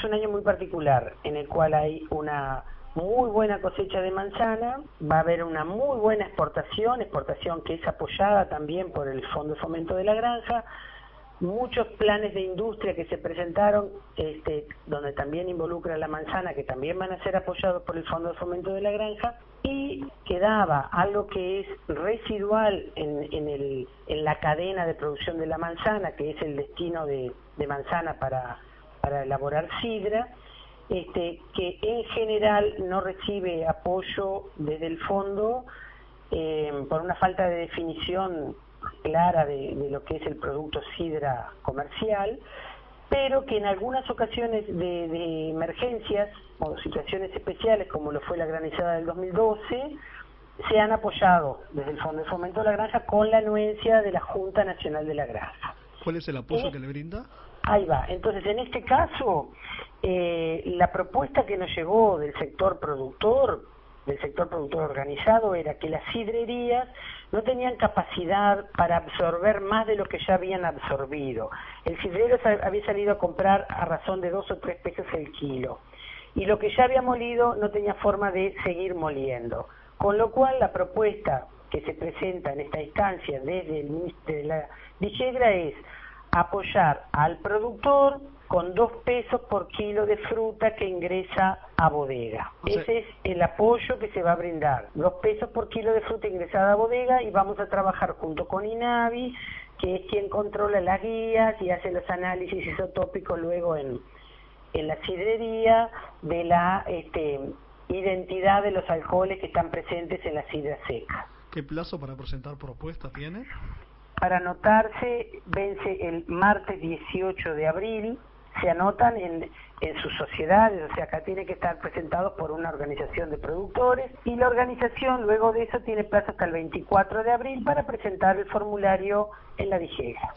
un año muy particular, en el cual hay una muy buena cosecha de manzana, va a haber una muy buena exportación que es apoyada también por el Fondo de Fomento de la Granja, muchos planes de industria que se presentaron, donde también involucra la manzana, que también van a ser apoyados por el Fondo de Fomento de la Granja, y quedaba algo que es residual en la cadena de producción de la manzana, que es el destino de manzana para elaborar sidra, que en general no recibe apoyo desde el fondo por una falta de definición clara de lo que es el producto sidra comercial, pero que en algunas ocasiones de emergencias o situaciones especiales, como lo fue la granizada del 2012, se han apoyado desde el Fondo de Fomento de la Granja con la anuencia de la Junta Nacional de la Granja. ¿Cuál es el apoyo que le brinda? Ahí va. Entonces, en este caso, la propuesta que nos llegó del sector productor organizado, era que las sidrerías no tenían capacidad para absorber más de lo que ya habían absorbido. El sidrero había salido a comprar a razón de 2 o 3 pesos el kilo, y lo que ya había molido no tenía forma de seguir moliendo. Con lo cual, la propuesta que se presenta en esta instancia desde el Ministerio de la Villagra es apoyar al productor con 2 pesos por kilo de fruta que ingresa a bodega. Ese es el apoyo que se va a brindar, 2 pesos por kilo de fruta ingresada a bodega, y vamos a trabajar junto con INAVI, que es quien controla las guías y hace los análisis isotópicos luego en la sidrería de la identidad de los alcoholes que están presentes en la sidra seca. ¿Qué plazo para presentar propuesta tiene? Para anotarse vence el martes 18 de abril, se anotan en sus sociedades, o sea, acá tiene que estar presentados por una organización de productores, y la organización luego de eso tiene plazo hasta el 24 de abril para presentar el formulario en la Villagra.